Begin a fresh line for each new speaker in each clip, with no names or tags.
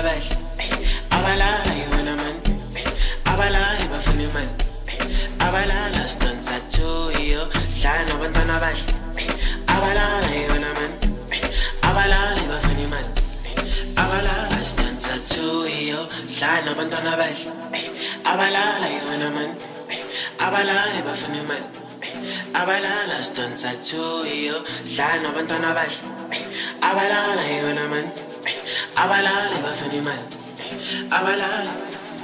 bahle abalala yona man abalali bafuna imali abalala stanza tuyo hlana abantwana bahle abalala yona man abalali bafuna imali abalala stanza tuyo hlana abantwana bahle abalala yona man abalali bafuna imali abalala stanza tuyo hlana abantwana bahle abalala yona man abalala bafuna imali abalala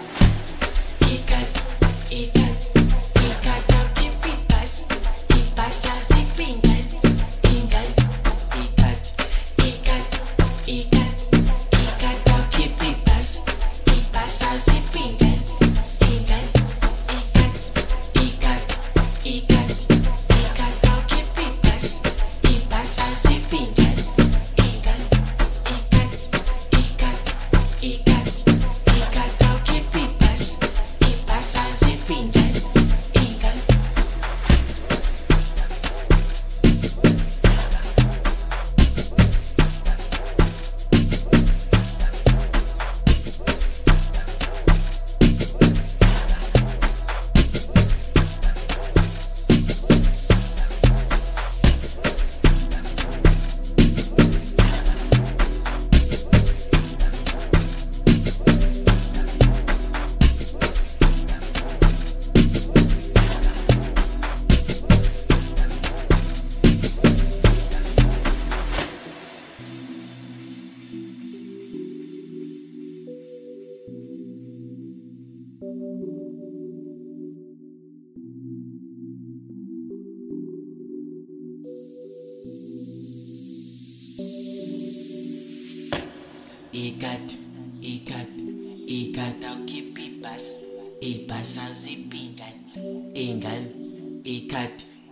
Ikat au kipipas ipasa zipingan ingan ikat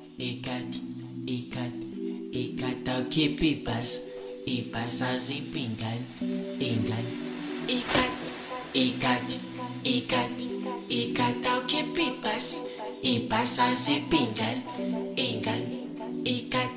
au kipipas ipasa zipingan ingan ikat au kipipas ipasa zipingan ingan ikat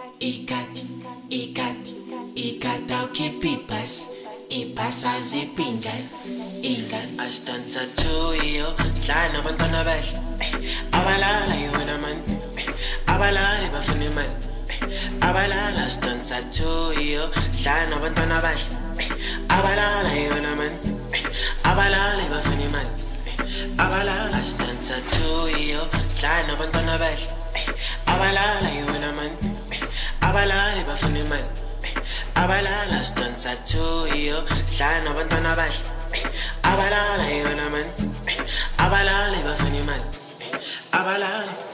au kipipas ipasa zipingan ingan astanza tuyo hlana abantwana bahle abalala yona man abalali bafuna imali abalala stanza tuyo hlana abantwana bahle abalala yona man abalali bafuna imali abalala stanza tuyo hlana abantwana bahle abalala yona man abalali bafuna imali abalala stanza tuyo hlana abantwana bahle abalala yona man abalala bafuna imali abalala